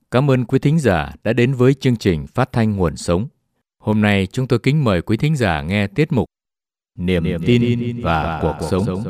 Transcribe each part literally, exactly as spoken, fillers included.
Cảm ơn quý thính giả đã đến với chương trình Phát thanh Nguồn Sống. Hôm nay chúng tôi kính mời quý thính giả nghe tiết mục Niềm, Niềm tin, tin và, và cuộc, cuộc sống. sống.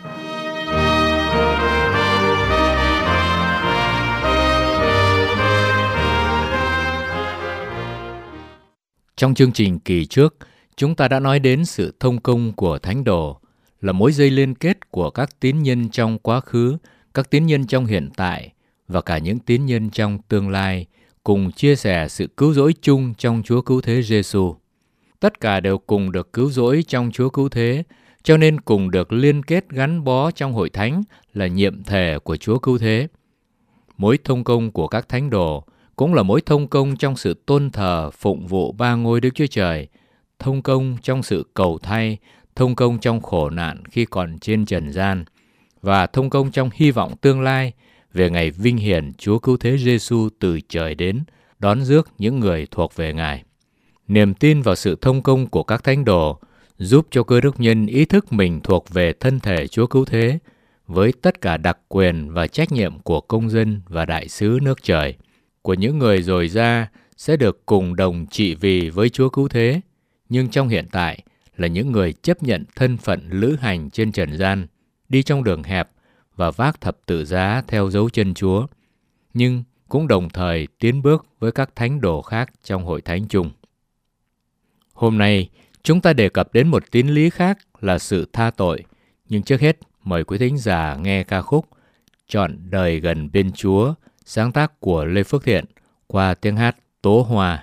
Trong chương trình kỳ trước, chúng ta đã nói đến sự thông công của Thánh Đồ là mối dây liên kết của các tín nhân trong quá khứ, các tín nhân trong hiện tại và cả những tín nhân trong tương lai cùng chia sẻ sự cứu rỗi chung trong Chúa Cứu Thế Giêsu. Tất cả đều cùng được cứu rỗi trong Chúa Cứu Thế, cho nên cùng được liên kết gắn bó trong hội thánh là nhiệm thể của Chúa Cứu Thế. Mối thông công của các thánh đồ cũng là mối thông công trong sự tôn thờ phụng vụ ba ngôi Đức Chúa Trời, thông công trong sự cầu thay, thông công trong khổ nạn khi còn trên trần gian, và thông công trong hy vọng tương lai về ngày vinh hiển Chúa Cứu Thế Giêsu từ trời đến, đón rước những người thuộc về Ngài. Niềm tin vào sự thông công của các thánh đồ giúp cho cơ đốc nhân ý thức mình thuộc về thân thể Chúa Cứu Thế, với tất cả đặc quyền và trách nhiệm của công dân và đại sứ nước trời, của những người dồi ra sẽ được cùng đồng trị vì với Chúa Cứu Thế, nhưng trong hiện tại là những người chấp nhận thân phận lữ hành trên trần gian, đi trong đường hẹp và vác thập tự giá theo dấu chân Chúa, nhưng cũng đồng thời tiến bước với các thánh đồ khác trong hội thánh chung. Hôm nay, chúng ta đề cập đến một tín lý khác là sự tha tội, nhưng trước hết mời quý thính giả nghe ca khúc Chọn đời gần bên Chúa, sáng tác của Lê Phước Thiện qua tiếng hát Tố Hoa.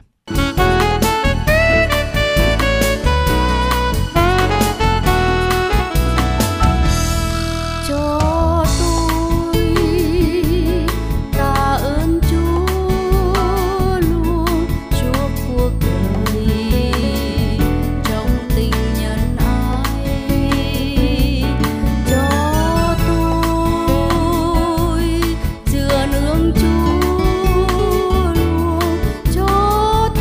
Cho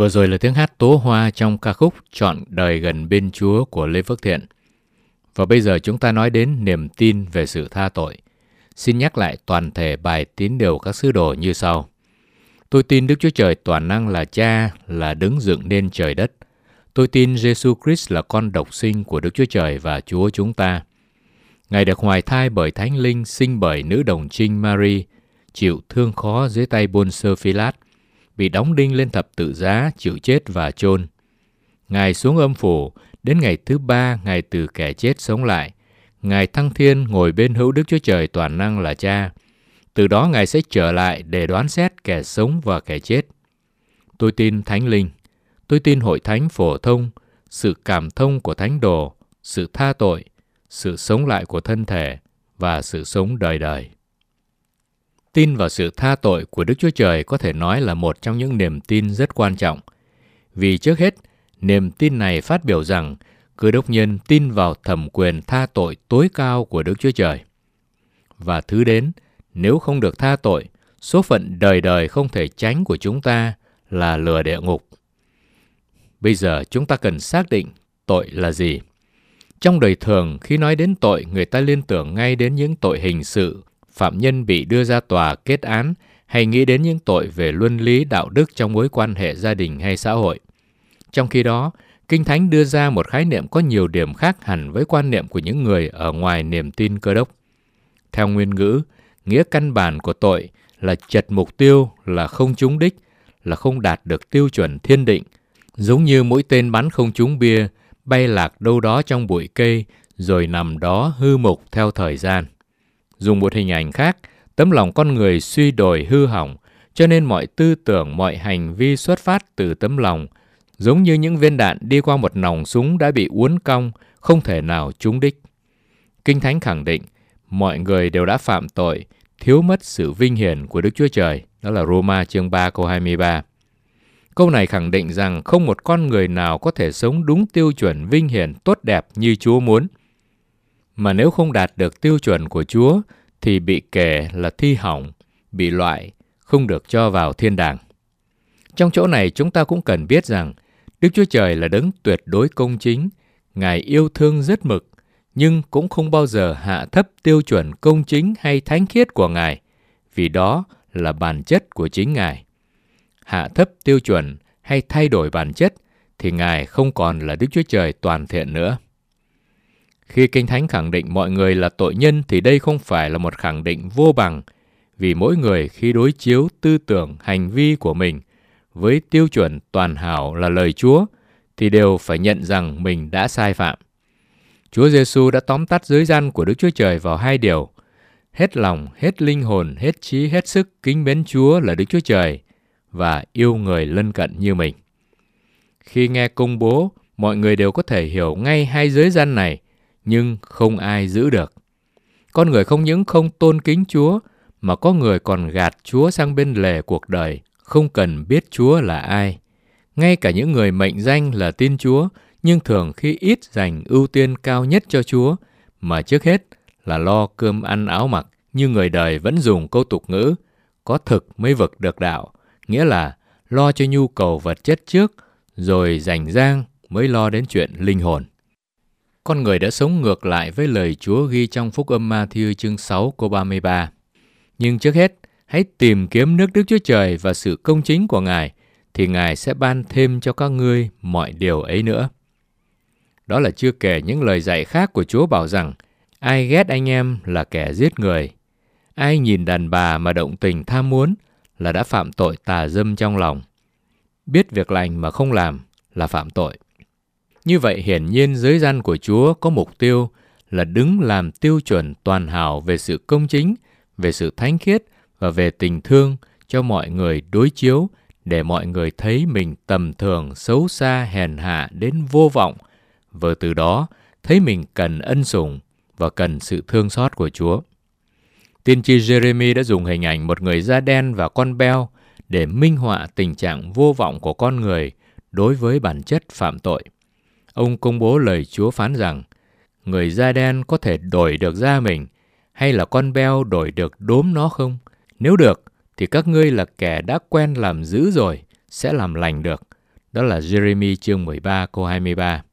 Vừa rồi là tiếng hát tố hoa trong ca khúc Trọn đời gần bên Chúa của Lê Phước Thiện. Và bây giờ chúng ta nói đến niềm tin về sự tha tội. Xin nhắc lại toàn thể bài tín điều các sứ đồ như sau. Tôi tin Đức Chúa Trời toàn năng là Cha, là đấng dựng nên trời đất. Tôi tin Giêsu Christ là con độc sinh của Đức Chúa Trời và Chúa chúng ta. Ngài được hoài thai bởi Thánh Linh, sinh bởi nữ đồng trinh Mary, chịu thương khó dưới tay Pôn-sơ Phi-lát, bị đóng đinh lên thập tự giá, chịu chết và chôn. Ngài xuống âm phủ, đến ngày thứ ba Ngài từ kẻ chết sống lại. Ngài thăng thiên ngồi bên hữu Đức Chúa Trời toàn năng là Cha. Từ đó Ngài sẽ trở lại để đoán xét kẻ sống và kẻ chết. Tôi tin Thánh Linh. Tôi tin hội thánh phổ thông, sự cảm thông của thánh đồ, sự tha tội, sự sống lại của thân thể và sự sống đời đời. Tin vào sự tha tội của Đức Chúa Trời có thể nói là một trong những niềm tin rất quan trọng. Vì trước hết, niềm tin này phát biểu rằng Cơ đốc nhân tin vào thẩm quyền tha tội tối cao của Đức Chúa Trời. Và thứ đến, nếu không được tha tội, số phận đời đời không thể tránh của chúng ta là lửa địa ngục. Bây giờ chúng ta cần xác định tội là gì. Trong đời thường, khi nói đến tội, người ta liên tưởng ngay đến những tội hình sự, phạm nhân bị đưa ra tòa kết án, hay nghĩ đến những tội về luân lý đạo đức trong mối quan hệ gia đình hay xã hội. Trong khi đó, Kinh Thánh đưa ra một khái niệm có nhiều điểm khác hẳn với quan niệm của những người ở ngoài niềm tin Cơ đốc. Theo nguyên ngữ, nghĩa căn bản của tội là chật mục tiêu, là không trúng đích, là không đạt được tiêu chuẩn thiên định, giống như mũi tên bắn không trúng bia, bay lạc đâu đó trong bụi cây, rồi nằm đó hư mục theo thời gian. Dùng một hình ảnh khác, tấm lòng con người suy đồi hư hỏng, cho nên mọi tư tưởng, mọi hành vi xuất phát từ tấm lòng, giống như những viên đạn đi qua một nòng súng đã bị uốn cong, không thể nào trúng đích. Kinh Thánh khẳng định, mọi người đều đã phạm tội, thiếu mất sự vinh hiển của Đức Chúa Trời, đó là Roma chương ba câu hai mươi ba. Câu này khẳng định rằng không một con người nào có thể sống đúng tiêu chuẩn vinh hiển tốt đẹp như Chúa muốn. Mà nếu không đạt được tiêu chuẩn của Chúa, thì bị kể là thi hỏng, bị loại, không được cho vào thiên đàng. Trong chỗ này chúng ta cũng cần biết rằng, Đức Chúa Trời là đấng tuyệt đối công chính, Ngài yêu thương rất mực, nhưng cũng không bao giờ hạ thấp tiêu chuẩn công chính hay thánh khiết của Ngài, vì đó là bản chất của chính Ngài. Hạ thấp tiêu chuẩn hay thay đổi bản chất thì Ngài không còn là Đức Chúa Trời toàn thiện nữa. Khi Kinh Thánh khẳng định mọi người là tội nhân thì đây không phải là một khẳng định vô bằng, vì mỗi người khi đối chiếu tư tưởng, hành vi của mình với tiêu chuẩn toàn hảo là lời Chúa thì đều phải nhận rằng mình đã sai phạm. Chúa Giêsu đã tóm tắt giới răn của Đức Chúa Trời vào hai điều: hết lòng, hết linh hồn, hết trí, hết sức kính mến Chúa là Đức Chúa Trời và yêu người lân cận như mình. Khi nghe công bố, mọi người đều có thể hiểu ngay hai giới răn này, nhưng không ai giữ được. Con người không những không tôn kính Chúa, mà có người còn gạt Chúa sang bên lề cuộc đời, không cần biết Chúa là ai. Ngay cả những người mệnh danh là tin Chúa, nhưng thường khi ít dành ưu tiên cao nhất cho Chúa, mà trước hết là lo cơm ăn áo mặc, như người đời vẫn dùng câu tục ngữ, có thực mới vực được đạo, nghĩa là lo cho nhu cầu vật chất trước, rồi rảnh rang mới lo đến chuyện linh hồn. Con người đã sống ngược lại với lời Chúa ghi trong Phúc âm Ma-thi-ơ chương sáu câu ba mươi ba. Nhưng trước hết, hãy tìm kiếm nước Đức Chúa Trời và sự công chính của Ngài, thì Ngài sẽ ban thêm cho các ngươi mọi điều ấy nữa. Đó là chưa kể những lời dạy khác của Chúa bảo rằng, ai ghét anh em là kẻ giết người. Ai nhìn đàn bà mà động tình tham muốn là đã phạm tội tà dâm trong lòng. Biết việc lành mà không làm là phạm tội. Như vậy hiển nhiên giới răn của Chúa có mục tiêu là đứng làm tiêu chuẩn toàn hảo về sự công chính, về sự thánh khiết và về tình thương cho mọi người đối chiếu, để mọi người thấy mình tầm thường, xấu xa, hèn hạ đến vô vọng, và từ đó thấy mình cần ân sủng và cần sự thương xót của Chúa. Tiên tri Giê-rê-mi đã dùng hình ảnh một người da đen và con beo để minh họa tình trạng vô vọng của con người đối với bản chất phạm tội. Ông công bố lời Chúa phán rằng, người da đen có thể đổi được da mình, hay là con beo đổi được đốm nó không? Nếu được, thì các ngươi là kẻ đã quen làm dữ rồi, sẽ làm lành được. Đó là Giê-rê-mi chương mười ba câu hai mươi ba.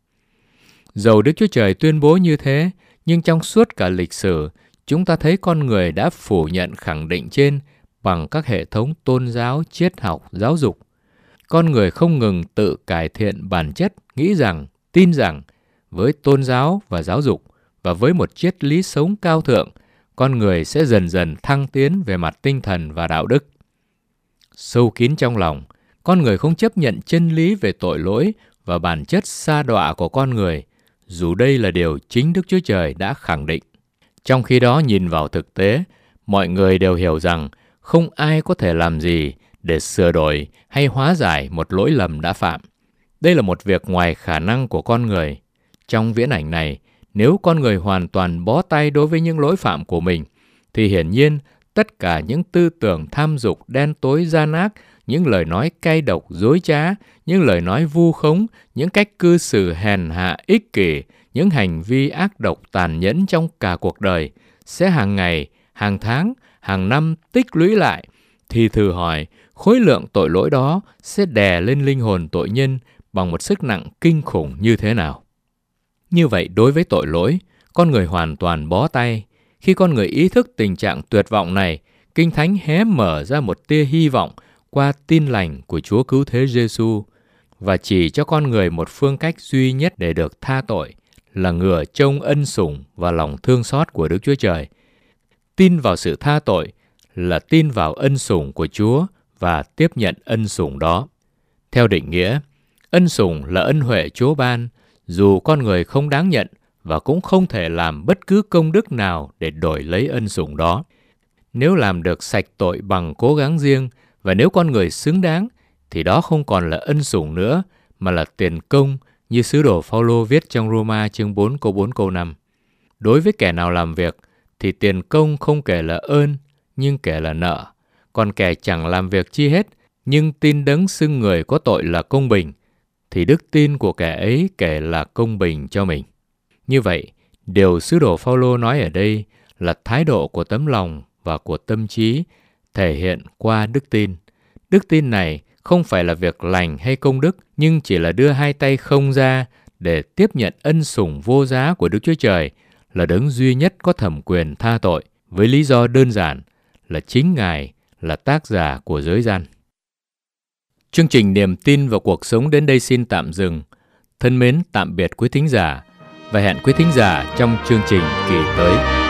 Dầu Đức Chúa Trời tuyên bố như thế, nhưng trong suốt cả lịch sử, chúng ta thấy con người đã phủ nhận khẳng định trên bằng các hệ thống tôn giáo, triết học, giáo dục. Con người không ngừng tự cải thiện bản chất, nghĩ rằng, tin rằng, với tôn giáo và giáo dục và với một triết lý sống cao thượng, con người sẽ dần dần thăng tiến về mặt tinh thần và đạo đức. Sâu kín trong lòng, con người không chấp nhận chân lý về tội lỗi và bản chất sa đọa của con người, dù đây là điều chính Đức Chúa Trời đã khẳng định. Trong khi đó, nhìn vào thực tế, mọi người đều hiểu rằng không ai có thể làm gì để sửa đổi hay hóa giải một lỗi lầm đã phạm. Đây là một việc ngoài khả năng của con người. Trong viễn ảnh này, nếu con người hoàn toàn bó tay đối với những lỗi phạm của mình, thì hiển nhiên tất cả những tư tưởng tham dục, đen tối, gian ác, những lời nói cay độc, dối trá, những lời nói vu khống, những cách cư xử hèn hạ, ích kỷ, những hành vi ác độc tàn nhẫn trong cả cuộc đời sẽ hàng ngày, hàng tháng, hàng năm tích lũy lại, thì thử hỏi khối lượng tội lỗi đó sẽ đè lên linh hồn tội nhân bằng một sức nặng kinh khủng như thế nào. Như vậy, đối với tội lỗi, con người hoàn toàn bó tay. Khi con người ý thức tình trạng tuyệt vọng này, Kinh Thánh hé mở ra một tia hy vọng qua tin lành của Chúa Cứu Thế Giêsu và chỉ cho con người một phương cách duy nhất để được tha tội là ngửa trông ân sủng và lòng thương xót của Đức Chúa Trời. Tin vào sự tha tội là tin vào ân sủng của Chúa và tiếp nhận ân sủng đó. Theo định nghĩa, ân sủng là ân huệ Chúa ban, dù con người không đáng nhận và cũng không thể làm bất cứ công đức nào để đổi lấy ân sủng đó. Nếu làm được sạch tội bằng cố gắng riêng và nếu con người xứng đáng, thì đó không còn là ân sủng nữa, mà là tiền công, như sứ đồ Phao-lô viết trong Rô-ma chương bốn câu bốn câu năm. Đối với kẻ nào làm việc, thì tiền công không kể là ơn, nhưng kể là nợ. Còn kẻ chẳng làm việc chi hết, nhưng tin đấng xưng người có tội là công bình, thì đức tin của kẻ ấy kể là công bình cho mình. Như vậy, điều sứ đồ Phao-lô nói ở đây là thái độ của tấm lòng và của tâm trí thể hiện qua đức tin. Đức tin này không phải là việc lành hay công đức, nhưng chỉ là đưa hai tay không ra để tiếp nhận ân sủng vô giá của Đức Chúa Trời, là đấng duy nhất có thẩm quyền tha tội, với lý do đơn giản là chính Ngài là tác giả của giới gian. Chương trình Niềm tin vào cuộc sống đến đây xin tạm dừng. Thân mến tạm biệt quý thính giả và hẹn quý thính giả trong chương trình kỳ tới.